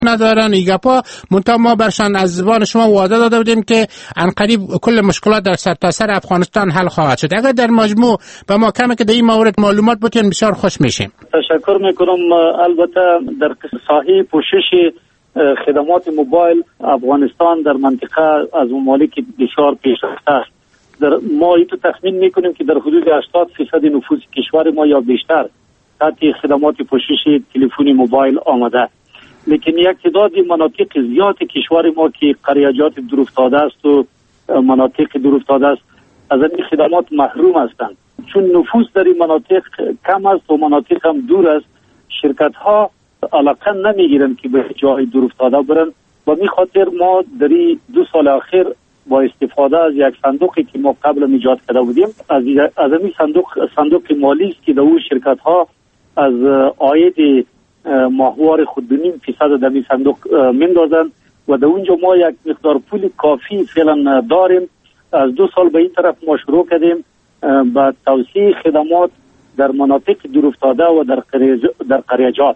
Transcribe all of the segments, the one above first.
ندارن ایگپا منتها ما برشان از زبان شما وعده داده بودیم که عنقریب کل مشکلات در سرتاسر افغانستان حل خواهد شد. اگر در مجموع به ما کمی که در این مورد معلومات بتین بسیار خوش میشیم. تشکر میکنم. البته در ساحه پوشش خدمات موبایل افغانستان در منطقه از ممالک بسیار پیشرفته است. ما اینو تخمین میکنیم که در حدود 80% نفوس کشور ما یا بیشتر تحت خدمات پوشش تلفنی موبایل آمده. لیکن یک تعداد مناطق زیاد کشور ما که قریه‌جات دورافتاده است و مناطق دورافتاده است از این خدمات محروم هستند. چون نفوس در این مناطق کم است و مناطق هم دور است، شرکت ها علاقه نمیگیرند که به جای دورافتاده برن و می خاطر ما در 2 سال اخیر با استفاده از یک صندوقی که ما قبل ایجاد کرده بودیم از این صندوق مالی است که در اون شرکت ها از عاید ماهوار خود 2.5% در این صندوق میندازن و در اونجا ما یک مقدار پول کافی فعلا داریم. از 2 سال به این طرف ما شروع کردیم با توسعه خدمات در مناطق دورافتاده و در قریه‌جات.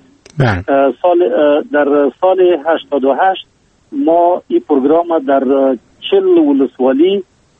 در سال 88 ما این پروگرام در 40 ولسوالی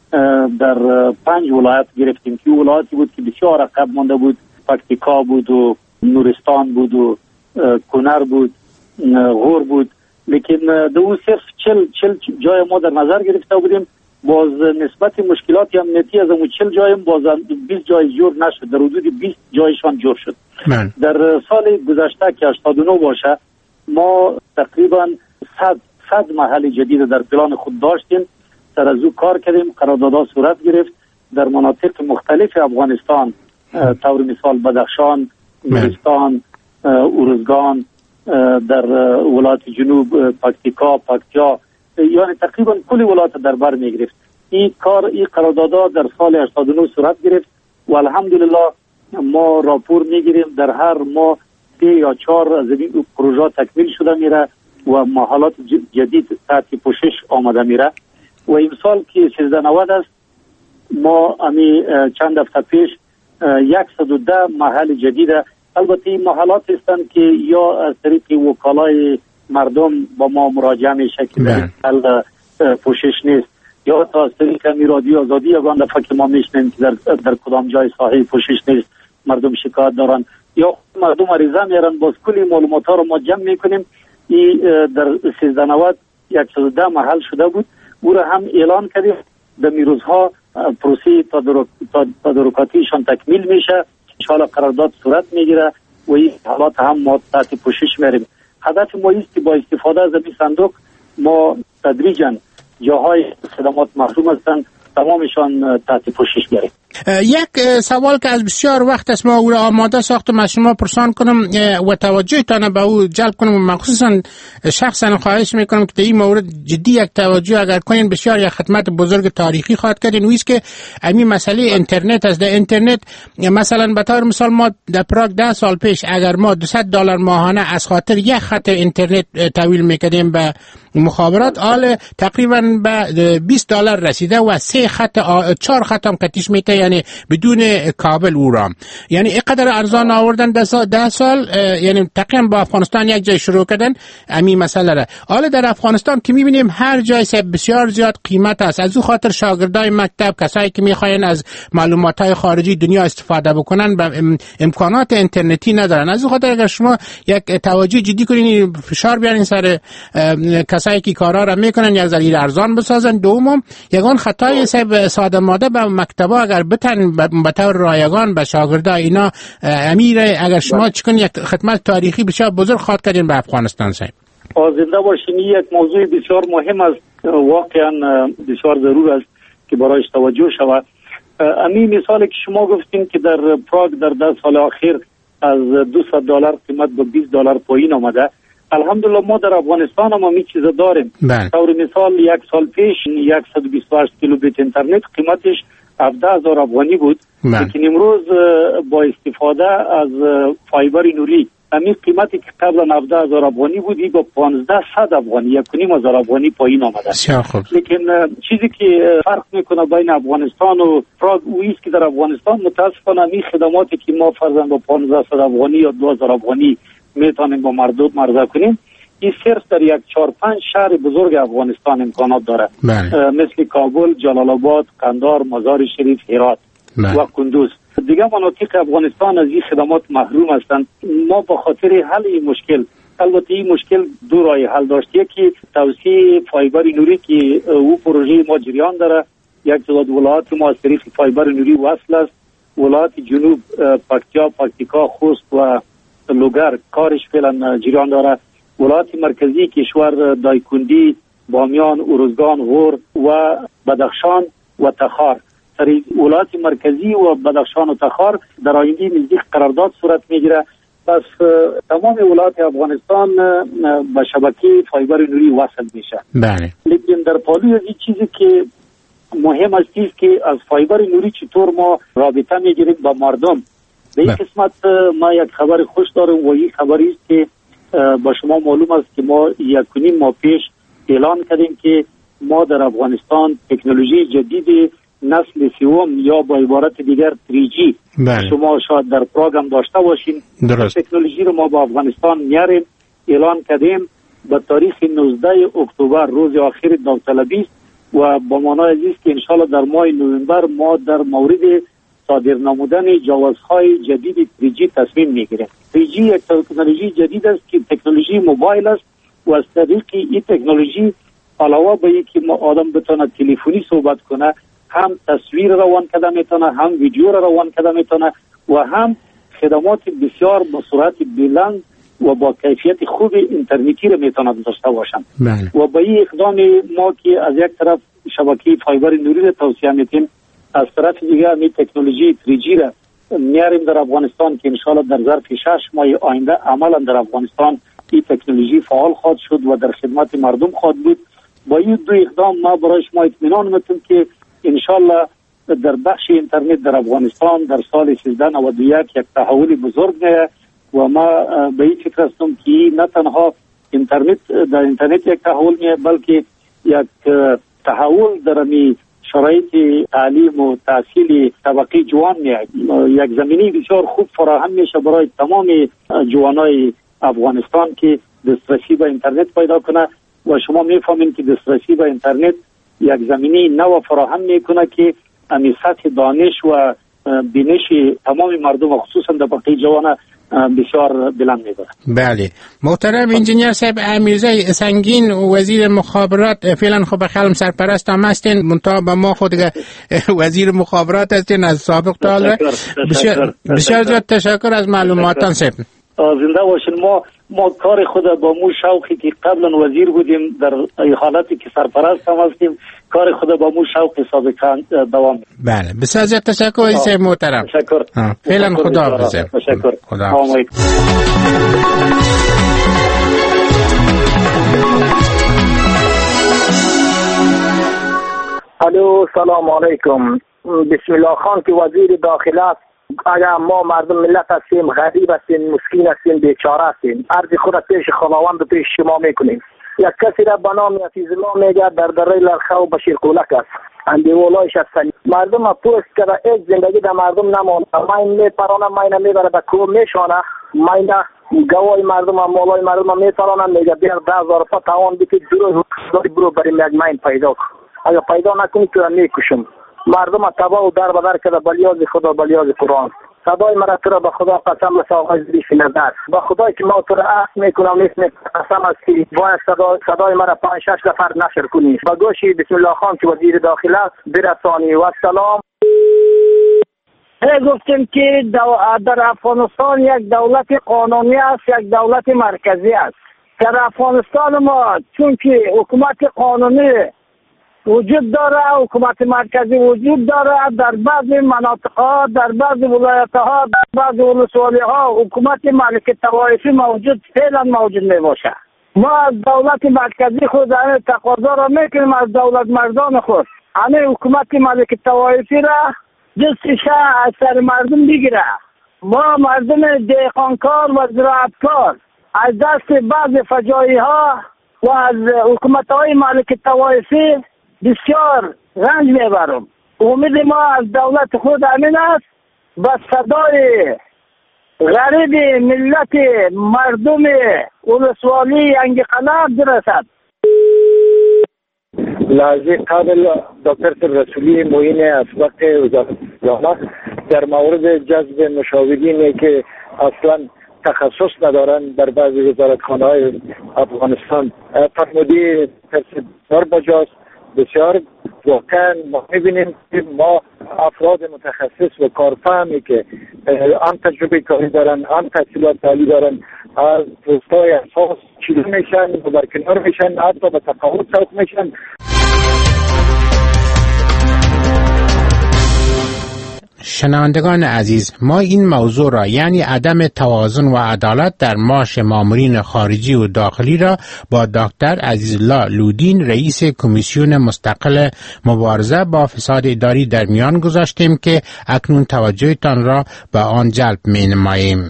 در 5 ولایت گرفتیم که ولایتی بود که بسیار عقب مانده بود. پکتیکا بود و نورستان بود و کنر بود، غور بود. لیکن در اون صرف 40 جای ما در نظر گرفته بودیم. باز نسبت مشکلات امنیتی از اون 40 جایم باز 20 جای جور نشد، در حدود 20 جایشان جور شد. در سال گذشته که 89 باشه ما تقریبا 100 محل جدید در پلان خود داشتیم. سر از او کار کردیم، قراردادها صورت گرفت در مناطق مختلف افغانستان، طور مثال بدخشان، نورستان، ارزگان، در ولایت جنوب پکتیکا، پکتیا، یعنی تقریبا کل ولایت در بر می گرفت. این قراردادها در سال 89 صورت گرفت و الحمدلله ما راپور میگیریم در هر ماه 3 یا 4 از این پروژه تکمیل شده میره و محلات جدید تحت پوشش آمده میره. و امسال که 1390 است ما چند هفته پیش 110 محل جدید، البته این محلات هستند که یا از طریق وکالای مردم با ما مراجعه میشه که در پوشش نیست، یا تا از طریق رادیو آزادی یگان دفعه که ما میشنیم که در کدام جای ساحه پوشش نیست مردم شکایت دارن یا مردم عریضه میارن. باز کلی معلومات ها رو ما جمع میکنیم. این در 1390 110 محل شده بود، او را هم اعلان کردیم. در روزها پروسه تدارکاتیشان تکمیل میشه، انشاءالله قرارداد صورت میگیره و این حالات هم ما تحت پوشش میاریم. هدف ما است که با استفاده از این صندوق ما تدریجاً جاهای خدمات محروم هستند تمامشان تحت پوشش بیاریم. یک سوال که از بسیار وقت است ما او را آماده ساختم از شما پرسان کنم و توجهتان به او جلب کنم و مخصوصا شخصا خواهش میکنم که در این مورد جدی یک توجه اگر کنین بسیار یک خدمت بزرگ تاریخی خواهد کردین. ویست که همین مسئله اینترنت است. در اینترنت مثلا به طور مثال ما در پراگ 10 سال پیش اگر ما $200 ماهانه از خاطر یک خط اینترنت تحویل میکردیم به مخابرات، حال تقریبا به $20 رسیده و 4 خط هم کتیش میته، یعنی بدون کابل او را. یعنی اینقدر ارزان آوردن 10 سال، یعنی تقریبا با افغانستان یک جای شروع کردن همین مسئله را. حالا در افغانستان که میبینیم هر جای بسیار زیاد قیمت است، از او خاطر شاگردای مکتب، کسایی که میخواین از معلومات های خارجی دنیا استفاده بکنن به امکانات اینترنتی ندارن. از او خاطر اگر شما یک توجه جدی کنین، فشار بیارین سر کسایی که کارا را میکنن یک ذره ارزان بسازن. دوم یگان خطای ساده ماده به مکتبا اگر بتن به طور رایگان به شاگردا اینا امیر اگر شما چکن یک خدمت تاریخی بسیار بزرگ خواهد کردین به افغانستان صاحب. زنده باشین. یک موضوع بسیار مهم است، واقعا بسیار ضرور است که برایش توجه شود. همین مثالی که شما گفتین که در پراگ در 10 سال اخیر از $200 قیمت به $20 پایین آمده، الحمدلله ما در افغانستان هم این چیزا داریم. طور مثال 1 سال پیش 128 کیلوبیت اینترنت قیمتش 17,000 افغانی بود، لیکن امروز با استفاده از فایبر نوری همین قیمتی که قبلا 17,000 افغانی بود با 1,500 افغانی 1,500 افغانی پایین آمده. لیکن چیزی که فرق میکنه بین افغانستان و پراگ اویست که در افغانستان متاسفانه این خدماتی که ما فرضاً با 1,500 افغانی یا 2,000 افغانی میتونیم با مردم عرضه کنیم، این صرف در یک 4-5 شهر بزرگ افغانستان امکانات داره. مثل کابل، جلال آباد، قندهار، مزار شریف، هرات و کندوز. دیگه مناطق افغانستان از این خدمات محروم هستند. ما به خاطر حل این مشکل، البته این مشکل دو راه حل داشت. یکی توسعه فایبر نوری که او پروژه ما جریان داره. یک تعداد ولایات ما از طریق فایبر نوری وصل است. ولایات جنوب پکتیکا، خوست و لوگر کارش فعلا جریان داره. ولایات مرکزی کشور دایکندی، بامیان، ارزگان، غور و بدخشان و تخار. در ولایات مرکزی و بدخشان و تخار در آینده نزدیک قرارداد صورت میگیره. پس تمام ولایات افغانستان به شبکه فایبر نوری وصل میشه. بله. لیکن در پالوی از این چیزی که مهم است که از فایبر نوری چطور ما رابطه میگیریم با مردم. به این قسمت ما یک خبر خوش دارم و این خبری است که با شما معلوم است که ما 1.5 ماه پیش اعلان کردیم که ما در افغانستان تکنولوژی جدید نسل سوم یا با عبارت دیگر 3G شما شاید در پروگرام داشته باشین. تکنولوژی رو ما با افغانستان میاریم. اعلان کردیم به تاریخ 19 اکتبر روز آخر داوطلبی است و با معنای است که انشالله در ماه نوامبر ما در مورد صادر نمودن جوازهای جدید 3G تصمیم میگیریم. 3G یک تکنولوژی جدید است که تکنولوژی موبایل است و از طریق این تکنولوژی علاوه بر اینکه ما آدم بتونه تلفنی صحبت کنه، هم تصویر روان کرده میتونه، هم ویدیو روان کرده میتونه و هم خدمات بسیار با سرعت بلند و با کیفیت خوب اینترنتی رو میتونه داشته باشن. و با این اقدام ما که از یک طرف شبکه فایبر نوری رو توسعه میدیم، از طرف دیگه می تکنولوژی 3G را میاریم در افغانستان که انشالله در ظرف 6 ماه آینده عملا در افغانستان این تکنولوژی فعال خواهد شد و در خدمت مردم خواهد بود. با این دو اقدام ما برای شما اطمینان میدیم که انشالله در بخش اینترنت در افغانستان در سال 1391 یک تحول بزرگ میه و ما به این فکر هستم که نه تنها در اینترنت یک تحول میه بلکه یک تحول در می شرایط تعلیم و تحصیل طبقه جوان میاد. یک زمینه بسیار خوب فراهم میشه برای تمام جوانای افغانستان که دسترسی به اینترنت پیدا کنه و شما میفهمید که دسترسی به اینترنت یک زمینه نو فراهم میکنه که امی سطح دانش و بینش تمام مردم و خصوصا طبقه جوان بسیار بلند میبره. بله. محترم انجینیر صاحب، امیرزا سنگین وزیر مخابرات فعلا خب خلم سرپرست هم هستین، منتها به ما خود وزیر مخابرات هستین از سابق تا حال. بسیار زیاد تشکر از معلوماتان صاحب. زنده باشین. ما کار خود با مو شوقی که قبلا وزیر بودیم در حالتی که سرپرست هم هستیم کار خود با مو شوق سابقا دوام. بله بسیار زیاد تشکر وزیر محترم. تشکر. فعلا خداحافظ. تشکر. خداحافظ. الو سلام علیکم. بسم الله خان که وزیر داخله است. اگر ما مردم ملت هستیم، غریب هستیم، مسکین هستیم، بیچاره هستیم، عرض خود پیش خداوند و پیش شما میکنیم. یک کسی را به نام عزیز الله میگه در دره لرخه و بشیر قولک است، اندیولایش هستن. مردم پوست کرده ایک زندگی در مردم نمانده. ماین میپرانه، ماین میبره به کوه میشانه، ماین گوای مردم هم مولای مردم میپرانه، میگه بیار 10,000 روپا توان بیتی برو بریم یک ماین پیدا کن. اگر پیدا نکنی تو را میکشم. مردم تبا و در بدر کرده بلیاز خدا بلیاز قرآن. صدای مرا تو را به خدا قسم است آقای زریف نظر. با خدای که ما تو را عهد میکنم نیست قسم است که باید صدای مرا 5-6 نفر نشر کنی. با گوشی بسم الله خان که وزیر داخله است برسانی. و سلام. گفتیم که در افغانستان یک دولت قانونی است، یک دولت مرکزی است. در افغانستان ما چون که حکومت قانونی وجود داره، حکومت مرکزی وجود داره، در بعضی مناطق ها، در بعضی ولایت ها، در بعضی ولسوالی ها حکومت ملک طوایفی فعلا موجود می باشه. ما از دولت مرکزی خود همه تقاضا را میکنیم از دولت مردان خود همه حکومت ملک طوایفی را دستش از سر مردم بگیره. ما مردم دهقانکار و زراعتکار از دست بعض فجایع ها و از حکومت های ملک طوایفی بسیار رنج میبرم. امید ما از دولت خود همین است، با صدای غریب ملت مردم ولسوالی انگقلب برسد. لحظه قبل دکتر رسولی معین اسبق وزارت در مورد جذب مشاورینی که اصلا تخصص ندارن در بعضی وزارتخانه‌های افغانستان فرمودی بسیار بجاست. بسیار واقعا ما می‌بینیم که ما افراد متخصص و کارفهمی که آن تجربه کاری دارن، آن تحصیلات عالی دارن، از پست‌های اساس چیده میشن و برکنار میشن، حتی به تقاعد سوق میشن. شنوندگان عزیز، ما این موضوع را یعنی عدم توازن و عدالت در معاش مامورین خارجی و داخلی را با دکتر عزیزالله لودین رئیس کمیسیون مستقل مبارزه با فساد اداری در میان گذاشتیم که اکنون توجهتان را به آن جلب می نماییم.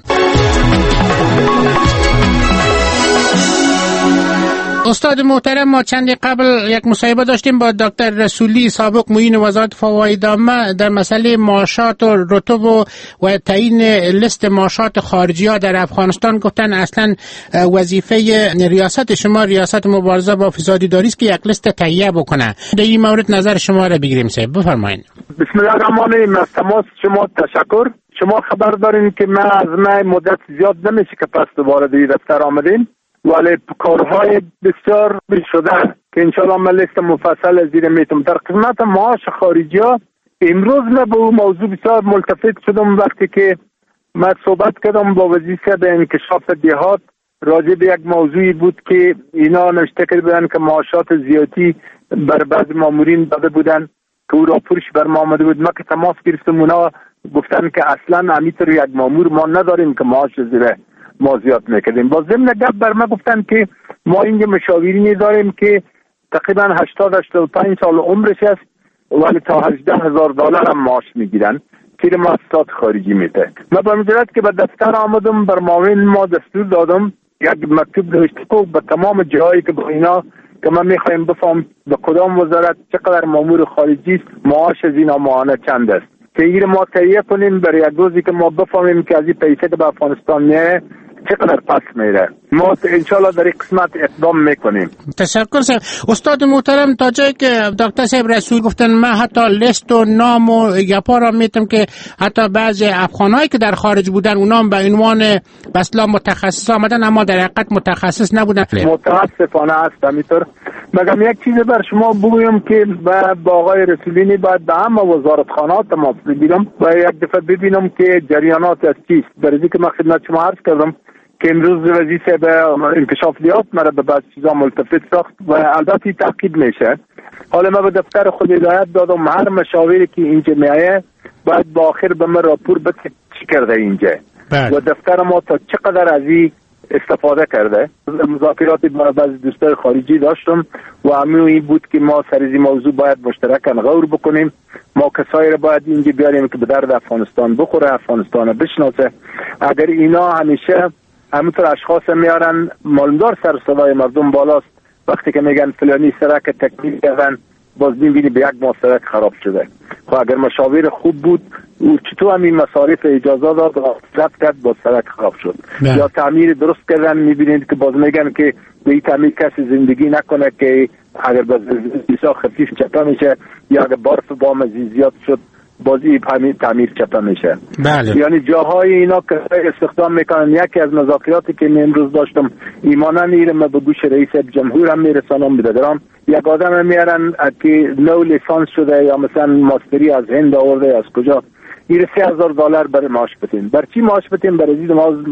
استاد محترم، ما چندی قبل یک مصاحبه داشتیم با دکتر رسولی سابق معین وزارت فواید عامه در مسئله معاشات و رتب و تعیین لیست معاشات خارجی ها در افغانستان. گفتن اصلا وظیفه ریاست شما ریاست مبارزه با فساد اداری است که یک لیست تهیه بکنه. در این مورد نظر شما را بگیریم. صاحب بفرمایید. بسم الله الرحمن الرحیم. از تماس شما تشکر. شما خبر دارین که من از مدت زیاد نمیشه که پس دوباره در دفتر آمدیم، ولی کارهای بسیار شده که انشاءالله من لیست مفصل زیر میتونم. در قسمت معاش خارجی ها امروز من به اون موضوع بسیار ملتفت شدم وقتی که من صحبت کردم با وزیر به انکشاف دهات. راجع به یک موضوعی بود که اینا نوشته کرده بودن که معاشات زیادی بر بعض مامورین داده بودن که او راپورش بر ما آمده بود. من که تماس گرفتم اونا گفتن که اصلا همیتر یک مامور ما نداریم که معاش زیره ما زیاد میکردیم. با ضمن گپ بر ما گفتن که ما اینجا مشاورینی داریم که تقریبا 80-85 سال عمرش است ولی تا $18,000 هم معاش میگیرن که مؤسسات خارجی میده. من با مجرد که به دفتر آمدم بر معاون ما دستور دادم یک مکتوب نوشته به تمام جاهایی که با اینا که من میخوایم بفهم به کدام وزارت چقدر مامور خارجی است، معاش از اینا ماهانه چند است که این ما تهیه کنیم برای یک روزی که ما بفهمیم که از این پیسه که به افغانستان میه چقدر پس میره. ما انشالله در این قسمت اقدام میکنیم. تشکر صاحب. استاد محترم، تا جایی که دکتر صاحب رسول گفتن من حتی لیست و نام و گپا را میتونم که حتی بعضی افغانایی که در خارج بودن اونا هم به عنوان بسلا متخصص آمدن اما در حقیقت متخصص نبودن. متاسفانه است همینطور. مگم یک چیز بر شما بگویم که با آقای رسولینی باید به همه وزارتخانات تماس بگیرم و یک دفعه ببینم که جریانات از چیست. برای که من خدمت شما عرض کردم که امروز وزیر به انکشاف دهات مرا به بعض چیزا ملتفت ساخت و البته تعقیب میشه. حالا من به دفتر خود هدایت دادم هر مشاوری که اینجا میایه باید با آخر به من راپور بده چی کرده اینجا و دفتر ما تا چقدر از این استفاده کرده. مذاکرات با بعضی دوستان خارجی داشتم و همین این بود که ما سر این موضوع باید مشترکاً غور بکنیم. ما کسایی را باید اینجا بیاریم که به درد افغانستان بخوره، افغانستان بشناسه. اگر اینا همیشه همینطور اشخاص میارن معلومدار سر صدای مردم بالاست، وقتی که میگن فلانی سرک تکمیل کردن باز میبینی به یک ماه سرک خراب شده. خب اگر مشاور خوب بود او چطور همین مصارف اجازه داد و رفت کرد با سرک خراب شد یا تعمیر درست کردن میبینید که باز میگن که به این تعمیر کسی زندگی نکنه که اگر باز بسیار خفیف چپه میشه یا اگر برف بام زیاد شد بازی تعمیر چپه میشه. بله. یعنی جاهای اینا که استخدام میکنن. یکی از مذاکراتی که امروز داشتم ایمانا میرم به گوش رئیس جمهور هم میرسانم بدارم یک آدم میارن که نو لیسانس شده یا مثلا ماستری از هند آورده از کجا این $3,000 برای معاش بدین. بر چی معاش بدین؟ برای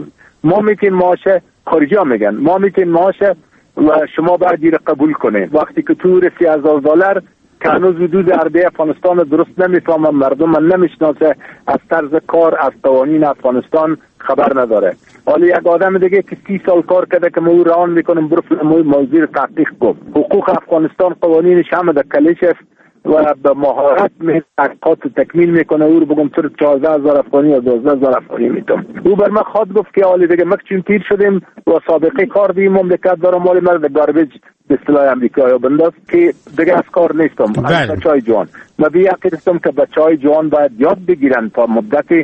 ما میتونیم معاش خارجی ها میگن ما میتونیم معاش و شما باید این قبول کنین. وقتی که تو $3,000 که هنوز حدود عربه افغانستان درست نمیفهمه، مردم من نمیشناسه، از طرز کار از قوانین افغانستان خبر نداره. حالا یک آدم دیگه که 30 سال کار کرده که ما او ران میکنم برو موضوع رو تحقیق کن. حقوق افغانستان قوانینش همه در کلیش است و به مهارت تحقیقات تکمیل میکنه. او رو بگم تو 14,000 افغانی یا 12,000 افغانی میتونم. او بر من خواد گفت که حالا دیگه مکچون تیر شدیم و سابقه کار دیم مملکت دارم مالی مرد گاربیج به اصطلاح امریکایی بنداز که دیگه از کار نیستم. بچهای جوان ما بیا کردم که بچهای جوان باید یاد بگیرن تا مدتی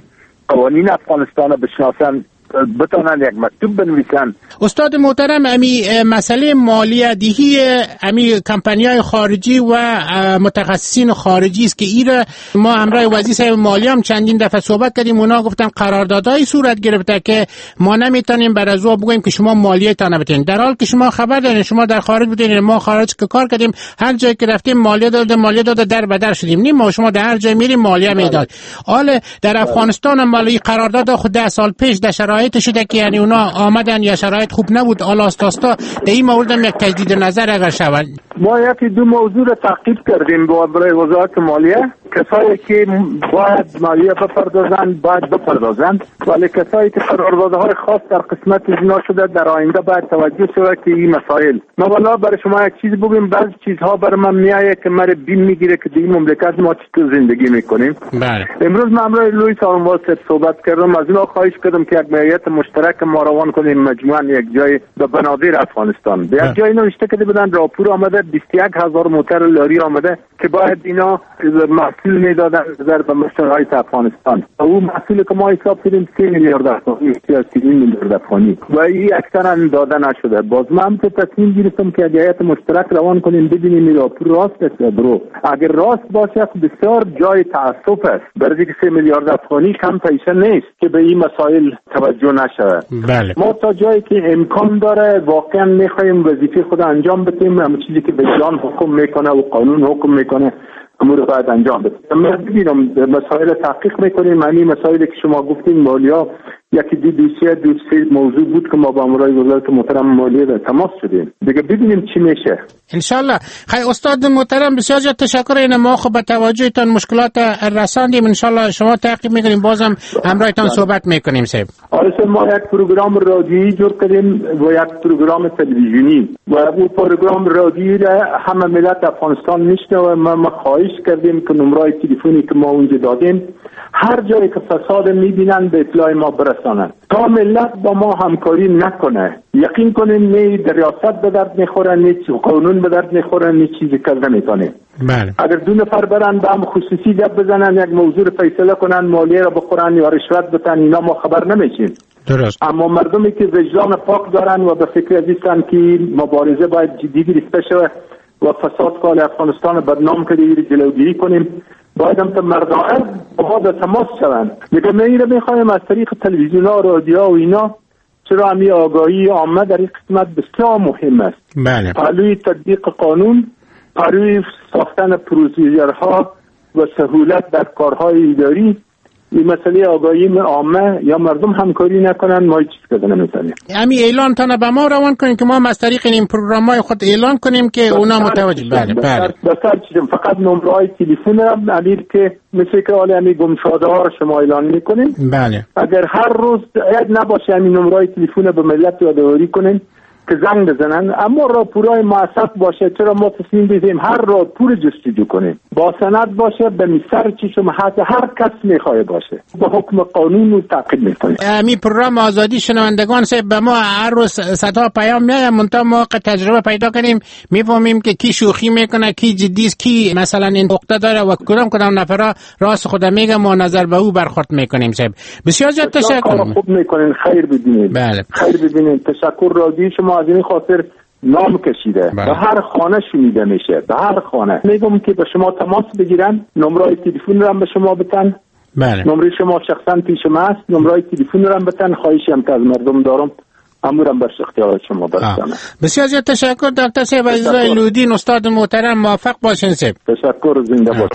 قوانین افغانستان بشناسن، بتونن یک مکتوب بنویسن. استاد محترم، امی مسئله مالیات‌دهی امی کمپانی‌های خارجی و متخصصین خارجی است که ایره ما همراه وزیر صاحب مالیه هم چندین دفعه صحبت کردیم. اونا گفتن قراردادهای صورت گرفته که ما نمیتونیم بر از او بگوییم که شما مالیه تان بدین، در حال که شما خبر دارین شما در خارج بودین، ما خارج که کار کردیم هر جایی که رفتیم مالیه داده در بدر شدیم. نیم ما شما در هر جای میریم مالیه میداد. حالا در افغانستان مالی قرارداد خود 10 سال پیش در شرایط شده که یعنی اونا آمدن یا شرایط خوب نبود، آلاستاستا در این مورد هم یک تجدید نظر اگر شود. ما یکی دو موضوع را تعقیب کردیم برای وزارت مالیه. کسایی که باید مالیه بپردازند باید بپردازند، ولی کسایی که قراردادهای خاص در قسمت اینا شده در آینده باید توجه شود که این مسائل. ما والا برای شما یک چیز بگیم، بعضی چیزها بر من میایه که مرا بیم میگیره که در این مملکت ما چطور زندگی میکنیم. بله. امروز من امروز لوئیس آرموالد صحبت کردم، از اینا خواهش کردم که یک هیئت مشترک ما روان کنیم مجموعاً یک جای به بنادر افغانستان. به یک جای نوشته که بدن راپور آمده 21000 موتر لاری آمده که باید اینا محصول میدادن نظر به مشتریات افغانستان. او محصولی که ما حساب کردیم 3 میلیارد افغانی یا 3 میلیارد افغانی و این اکثرا داده نشده. باز من تصمیم گرفتم که هیئت مشترک روان کنیم ببینیم این راپور راست است یا درو. اگر راست باشه بسیار جای تاسف است، برای که 3 میلیارد افغانی کم پیسه نیست که به این مسائل توجه نشه. بله. ما تا جایی که امکان داره واقعا میخوایم وظیفه خود انجام بدیم، همه چیزی که وجدان حکم میکنه و قانون حکم میکنه امور باید انجام بدیم. ما ببینم مسائل تحقیق میکنیم. همین مسائلی که شما گفتین مالیه یکی دو سه موضوع بود که ما با امرای وزارت محترم مالیه در تماس شدیم. دیگه ببینیم چی میشه ان شاء الله. خیلی استاد محترم بسیار زیاد تشکر. این ما خب به توجهتان مشکلات رساندیم، ان شاء الله شما تعقیب میکنیم، بازم همراهتان صحبت میکنیم. صاحب آره ما یک پروگرام رادیویی جور کردیم و یک پروگرام تلویزیونی و اون پروگرام رادیویی را همه ملت افغانستان میشنوه. ما خواهش کردیم که نمره تلفنی که ما اونجا دادیم هر جایی که فساد میبینن به اطلاع ما برسانن تا ملت با ما همکاری نکنه. یقین کنیم نه در ریاست به درد میخوره، نه قانون به درد میخوره، نه چیزی کرده میتونه. بله. اگر 2 نفر برن به هم خصوصی گپ بزنن یک موضوع رو فیصله کنن، مالیه را بخورن یا رشوت بدن، اینا ما خبر نمیشیم. درست. اما مردمی که وجدان پاک دارن و به فکر ازیستن که مبارزه باید جدی گرفته شود و فساد کال افغانستان بدنام کرده جلوگیری کنیم، باید هم تا مردم با در تماس شوند. دیگه ما این رو میخوایم از طریق تلویزیون ها، رادیو و اینا، چرا همی آگاهی عامه در این قسمت بسیار مهم است. بله. پهلوی تطبیق قانون، پهلوی ساختن پروسیجرها و سهولت در کارهای اداری، این مسئله آگاهی عامه یا مردم همکاری نکنن ما هیچ چیز کردن نمیتونیم. همین اعلان تانه به ما روان کنیم که ما از طریق این پروگرام‌های خود اعلان کنیم که اونا متوجه. بله بله. بسیار چیزم فقط نمره‌های تلفن هم امیر که مثل که حالا همین گمشده‌ها رو شما اعلان میکنیم. بله. اگر هر روز عید نباشه همین نمره‌های تلفن به ملت یادآوری کنیم که زنگ بزنن، اما راپورای موثق باشه. چرا ما تصمیم بگیریم هر راپور جستجو کنیم با سند باشه، به میسر چشم هر کس میخواد باشه، با حکم قانون رو تعقیب میکنیم. همین پروگرام آزادی شنوندگان صاحب به ما هر روز صدها پیام میاد، منتها ما تجربه پیدا کنیم میفهمیم که کی شوخی میکنه، کی جدی است، کی مثلا این نقطه داره و کدام نفرا راست خود میگه ما نظر به او برخورد میکنیم. صاحب بسیار زیاد تشکر. خوب میکنین، خیر ببینید. بله. خیر ببینید. تشکر. رادیو شما از این خاطر نام کشیده. به هر خانه شنیده میشه، به هر خانه. میگم که به شما تماس بگیرن، نمره تلفن رو هم به شما بتن. بله. نمره شما شخصا پیش ما است، نمره تلفن رو هم بتن. خواهشی هم که از مردم دارم امورم بر اختیار شما برسانه. بسیار زیاد تشکر دکتر صاحب عزیزای لودین. استاد محترم موفق باشین صاحب. تشکر. زنده باد.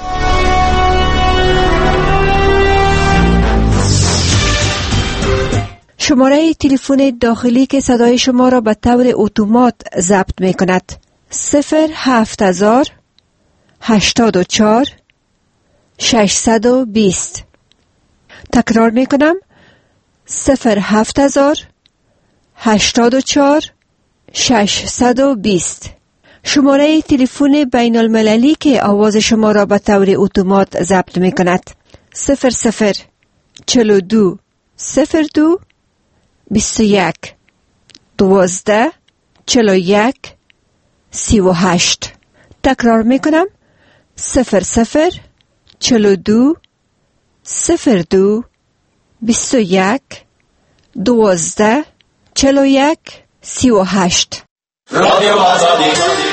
شماره تلفن داخلی که صدای شما را به طور اتومات ضبط می کند 07000 84 620. تکرار می کنم 07000 84 620. شماره تلفن بین المللی که آواز شما را به طور اتومات ضبط می کند 00 42 02 21 12 41 38. تکرار میکنم 00 42 02 21 12 41 38. رادیو آزادی